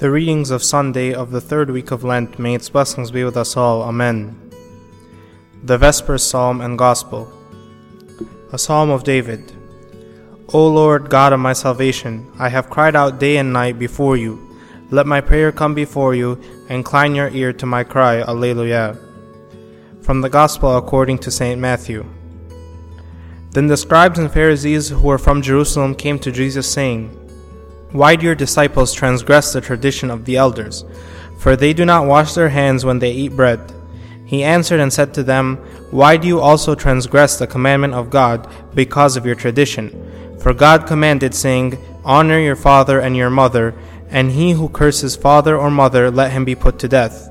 The readings of Sunday of the third week of Lent, may its blessings be with us all. Amen. The Vespers Psalm and Gospel. A Psalm of David. O Lord, God of my salvation, I have cried out day and night before you. Let my prayer come before you, incline your ear to my cry. Alleluia. From the Gospel according to St. Matthew. Then the scribes and Pharisees who were from Jerusalem came to Jesus, saying, Why do your disciples transgress the tradition of the elders? For they do not wash their hands when they eat bread. He answered and said to them, Why do you also transgress the commandment of God because of your tradition? For God commanded, saying, Honor your father and your mother, and he who curses father or mother, let him be put to death.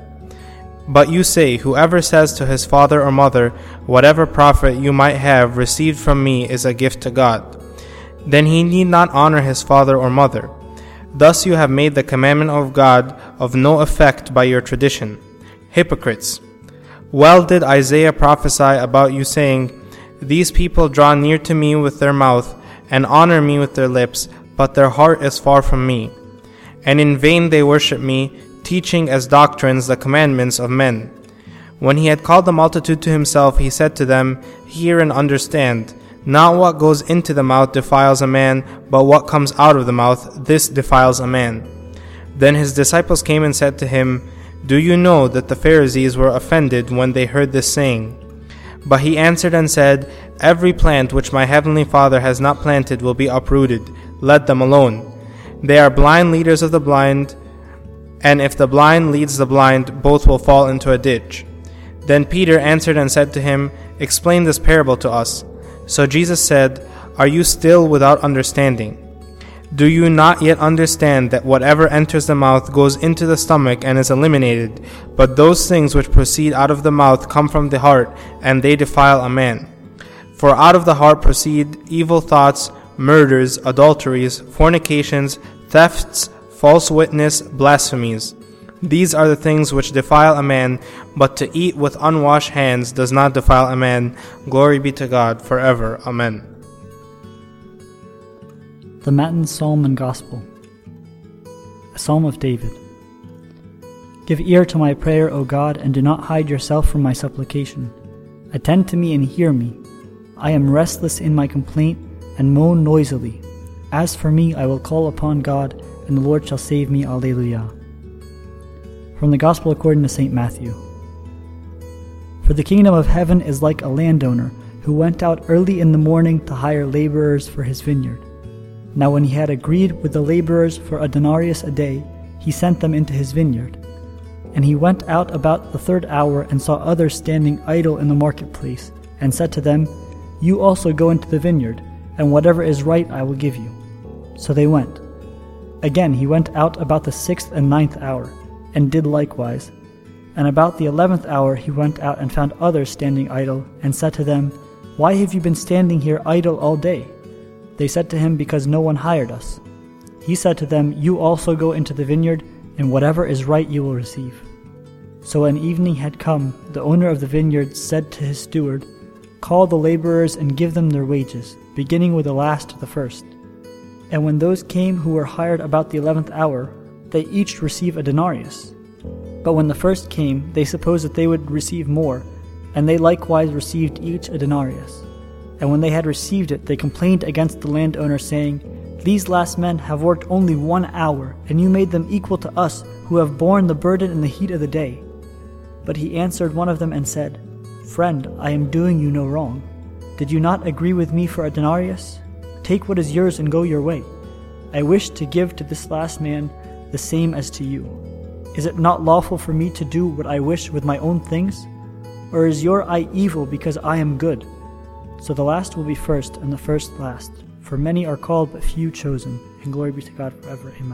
But you say, Whoever says to his father or mother, Whatever profit you might have received from me is a gift to God, then he need not honor his father or mother. Thus you have made the commandment of God of no effect by your tradition. Hypocrites! Well did Isaiah prophesy about you, saying, These people draw near to me with their mouth, and honor me with their lips, but their heart is far from me. And in vain they worship me, teaching as doctrines the commandments of men. When he had called the multitude to himself, he said to them, Hear and understand. Not what goes into the mouth defiles a man, but what comes out of the mouth, this defiles a man. Then his disciples came and said to him, Do you know that the Pharisees were offended when they heard this saying? But he answered and said, Every plant which my heavenly Father has not planted will be uprooted. Let them alone. They are blind leaders of the blind, and if the blind leads the blind, both will fall into a ditch. Then Peter answered and said to him, Explain this parable to us. So Jesus said, Are you still without understanding? Do you not yet understand that whatever enters the mouth goes into the stomach and is eliminated, but those things which proceed out of the mouth come from the heart, and they defile a man? For out of the heart proceed evil thoughts, murders, adulteries, fornications, thefts, false witness, blasphemies. These are the things which defile a man, but to eat with unwashed hands does not defile a man. Glory be to God forever. Amen. The Matin Psalm and Gospel. A Psalm of David. Give ear to my prayer, O God, and do not hide yourself from my supplication. Attend to me and hear me. I am restless in my complaint and moan noisily. As for me, I will call upon God, and the Lord shall save me. Alleluia. From the Gospel according to St. Matthew. For the kingdom of heaven is like a landowner who went out early in the morning to hire laborers for his vineyard. Now when he had agreed with the laborers for a denarius a day, he sent them into his vineyard. And he went out about the third hour and saw others standing idle in the marketplace, and said to them, You also go into the vineyard, and whatever is right I will give you. So they went. Again he went out about the 6th and 9th hour, and did likewise. And about the 11th hour he went out and found others standing idle, and said to them, Why have you been standing here idle all day? They said to him, Because no one hired us. He said to them, You also go into the vineyard, and whatever is right you will receive. So when evening had come, the owner of the vineyard said to his steward, Call the laborers and give them their wages, beginning with the last to the first. And when those came who were hired about the 11th hour, they each receive a denarius. But when the first came, they supposed that they would receive more, and they likewise received each a denarius. And when they had received it, they complained against the landowner, saying, These last men have worked only 1 hour, and you made them equal to us, who have borne the burden in the heat of the day. But he answered one of them and said, Friend, I am doing you no wrong. Did you not agree with me for a denarius? Take what is yours and go your way. I wish to give to this last man the same as to you. Is it not lawful for me to do what I wish with my own things? Or is your eye evil because I am good? So the last will be first, and the first last. For many are called, but few chosen. And glory be to God forever. Amen.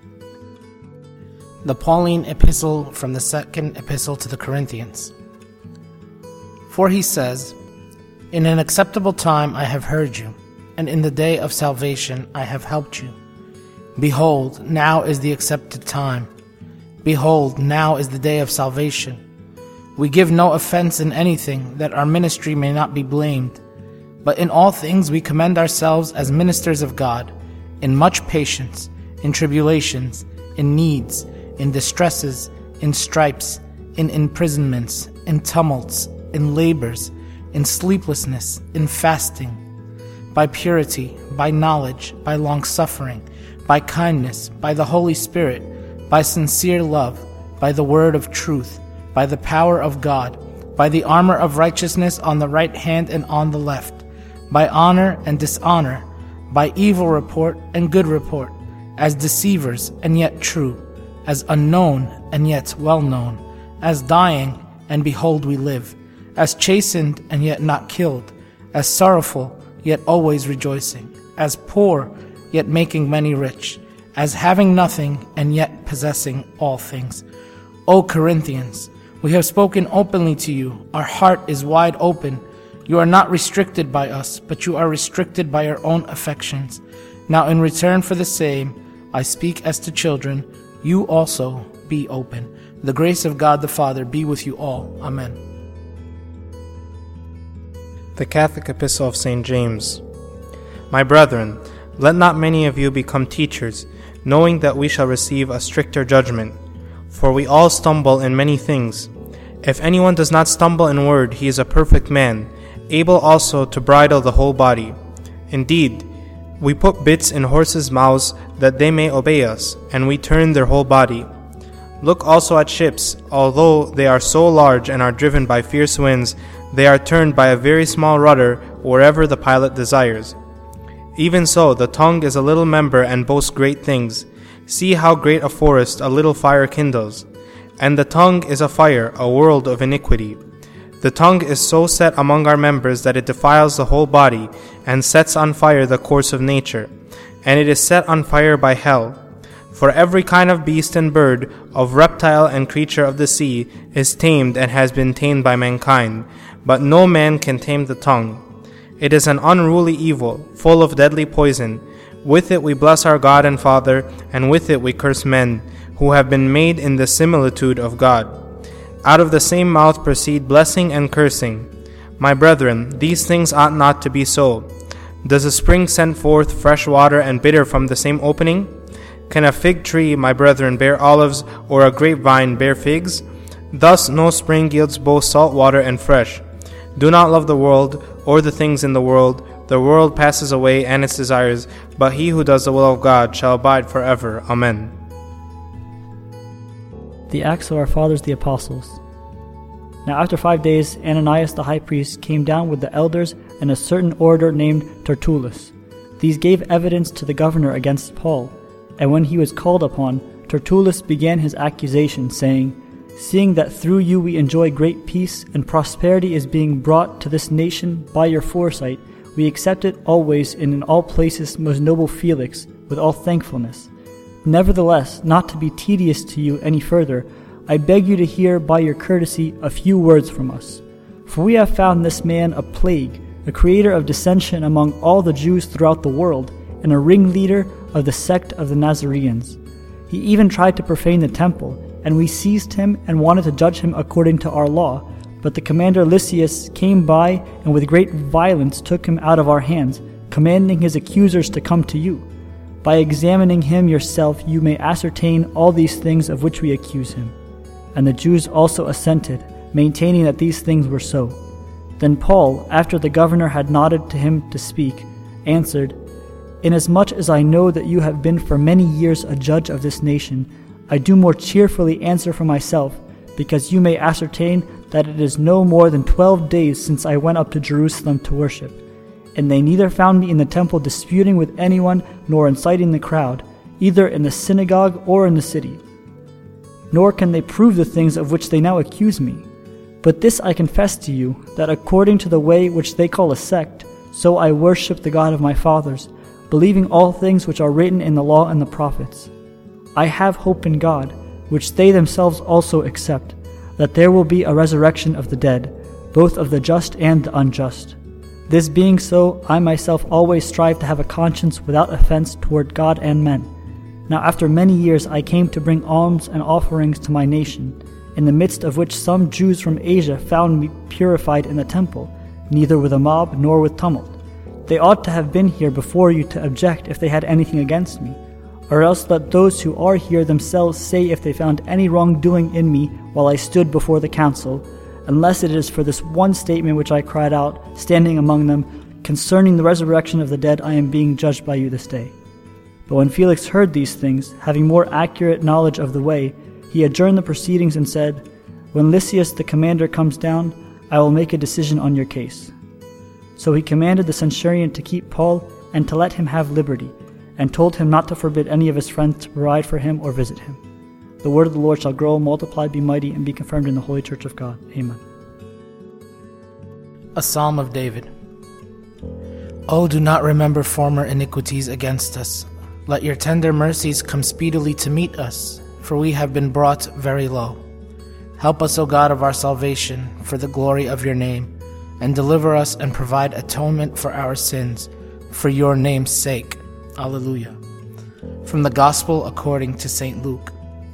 The Pauline Epistle from the Second Epistle to the Corinthians. For he says, In an acceptable time I have heard you, and in the day of salvation I have helped you. Behold, now is the accepted time. Behold, now is the day of salvation. We give no offense in anything, that our ministry may not be blamed. But in all things we commend ourselves as ministers of God, in much patience, in tribulations, in needs, in distresses, in stripes, in imprisonments, in tumults, in labors, in sleeplessness, in fasting, by purity, by knowledge, by long-suffering, by kindness, by the Holy Spirit, by sincere love, by the word of truth, by the power of God, by the armor of righteousness on the right hand and on the left, by honor and dishonor, by evil report and good report, as deceivers and yet true, as unknown and yet well known, as dying and behold we live, as chastened and yet not killed, as sorrowful yet always rejoicing, as poor yet making many rich, as having nothing and yet possessing all things. O Corinthians, we have spoken openly to you. Our heart is wide open. You are not restricted by us, but you are restricted by your own affections. Now in return for the same, I speak as to children, you also be open. The grace of God the Father be with you all. Amen. The Catholic Epistle of St. James. My brethren, let not many of you become teachers, knowing that we shall receive a stricter judgment. For we all stumble in many things. If anyone does not stumble in word, he is a perfect man, able also to bridle the whole body. Indeed, we put bits in horses' mouths that they may obey us, and we turn their whole body. Look also at ships. Although they are so large and are driven by fierce winds, they are turned by a very small rudder wherever the pilot desires. Even so, the tongue is a little member and boasts great things. See how great a forest a little fire kindles. And the tongue is a fire, a world of iniquity. The tongue is so set among our members that it defiles the whole body, and sets on fire the course of nature. And it is set on fire by hell. For every kind of beast and bird, of reptile and creature of the sea, is tamed and has been tamed by mankind. But no man can tame the tongue. It is an unruly evil, full of deadly poison. With it we bless our God and Father, and with it we curse men, who have been made in the similitude of God. Out of the same mouth proceed blessing and cursing. My brethren, these things ought not to be so. Does a spring send forth fresh water and bitter from the same opening? Can a fig tree, my brethren, bear olives, or a grapevine bear figs? Thus no spring yields both salt water and fresh. Do not love the world, or the things in the world. The world passes away and its desires, but he who does the will of God shall abide forever. Amen. The Acts of our Fathers the Apostles. Now after 5 days, Ananias the high priest came down with the elders and a certain orator named Tertullus. These gave evidence to the governor against Paul, and when he was called upon, Tertullus began his accusation, saying, Seeing that through you we enjoy great peace, and prosperity is being brought to this nation by your foresight, we accept it always and in all places, most noble Felix, with all thankfulness. Nevertheless, not to be tedious to you any further, I beg you to hear by your courtesy a few words from us. For we have found this man a plague, a creator of dissension among all the Jews throughout the world, and a ringleader of the sect of the Nazareans. He even tried to profane the temple, and we seized him and wanted to judge him according to our law. But the commander Lysias came by and with great violence took him out of our hands, commanding his accusers to come to you. By examining him yourself you may ascertain all these things of which we accuse him. And the Jews also assented, maintaining that these things were so. Then Paul, after the governor had nodded to him to speak, answered, Inasmuch as I know that you have been for many years a judge of this nation, I do more cheerfully answer for myself, because you may ascertain that it is no more than 12 days since I went up to Jerusalem to worship. And they neither found me in the temple disputing with anyone, nor inciting the crowd, either in the synagogue or in the city. Nor can they prove the things of which they now accuse me. But this I confess to you, that according to the way which they call a sect, so I worship the God of my fathers, believing all things which are written in the law and the prophets. I have hope in God, which they themselves also accept, that there will be a resurrection of the dead, both of the just and the unjust. This being so, I myself always strive to have a conscience without offense toward God and men. Now after many years I came to bring alms and offerings to my nation, in the midst of which some Jews from Asia found me purified in the temple, neither with a mob nor with tumult. They ought to have been here before you to object if they had anything against me. Or else let those who are here themselves say if they found any wrongdoing in me while I stood before the council, unless it is for this one statement which I cried out, standing among them, concerning the resurrection of the dead, I am being judged by you this day. But when Felix heard these things, having more accurate knowledge of the way, he adjourned the proceedings and said, When Lysias the commander comes down, I will make a decision on your case. So he commanded the centurion to keep Paul and to let him have liberty, and told him not to forbid any of his friends to provide for him or visit him. The word of the Lord shall grow, multiply, be mighty, and be confirmed in the Holy Church of God. Amen. A Psalm of David. O do not remember former iniquities against us. Let your tender mercies come speedily to meet us, for we have been brought very low. Help us, O God of our salvation, for the glory of your name, and deliver us and provide atonement for our sins, for your name's sake. Alleluia. From the Gospel according to St. Luke.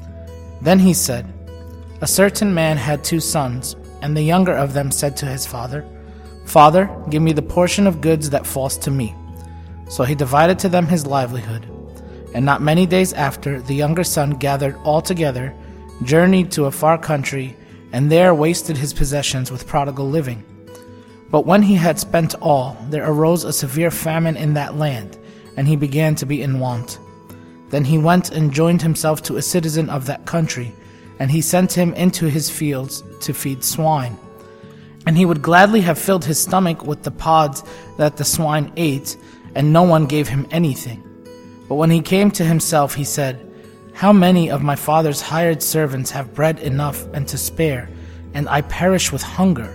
Then he said, A certain man had 2 sons, and the younger of them said to his father, Father, give me the portion of goods that falls to me. So he divided to them his livelihood. And not many days after, the younger son gathered all together, journeyed to a far country, and there wasted his possessions with prodigal living. But when he had spent all, there arose a severe famine in that land, and he began to be in want. Then he went and joined himself to a citizen of that country, and he sent him into his fields to feed swine. And he would gladly have filled his stomach with the pods that the swine ate, and no one gave him anything. But when he came to himself, he said, How many of my father's hired servants have bread enough and to spare, and I perish with hunger?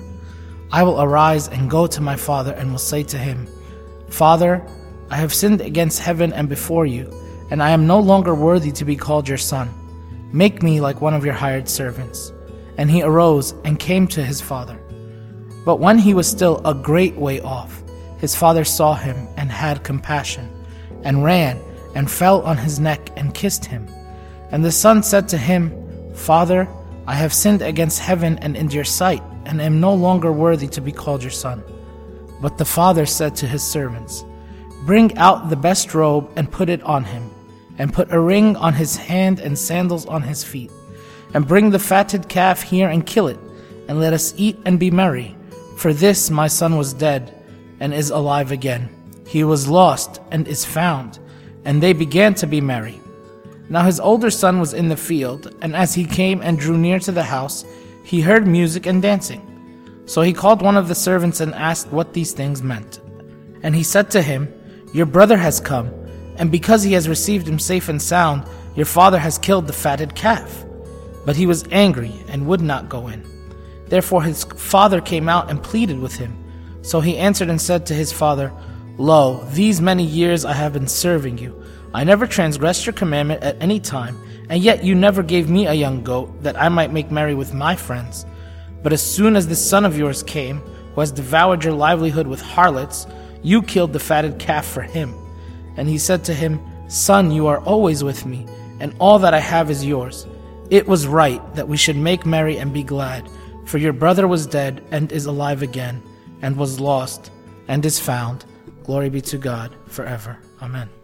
I will arise and go to my father, and will say to him, Father, I have sinned against heaven and before you, and I am no longer worthy to be called your son. Make me like one of your hired servants. And he arose and came to his father. But when he was still a great way off, his father saw him and had compassion, and ran and fell on his neck and kissed him. And the son said to him, Father, I have sinned against heaven and in your sight, and am no longer worthy to be called your son. But the father said to his servants, Bring out the best robe and put it on him, and put a ring on his hand and sandals on his feet. And bring the fatted calf here and kill it, and let us eat and be merry. For this my son was dead, and is alive again. He was lost, and is found. And they began to be merry. Now his older son was in the field, and as he came and drew near to the house, he heard music and dancing. So he called one of the servants and asked what these things meant. And he said to him, Your brother has come, and because he has received him safe and sound, your father has killed the fatted calf. But he was angry and would not go in. Therefore his father came out and pleaded with him. So he answered and said to his father, Lo, these many years I have been serving you. I never transgressed your commandment at any time, and yet you never gave me a young goat, that I might make merry with my friends. But as soon as this son of yours came, who has devoured your livelihood with harlots, you killed the fatted calf for him. And he said to him, Son, you are always with me, and all that I have is yours. It was right that we should make merry and be glad, for your brother was dead and is alive again, and was lost and is found. Glory be to God forever. Amen.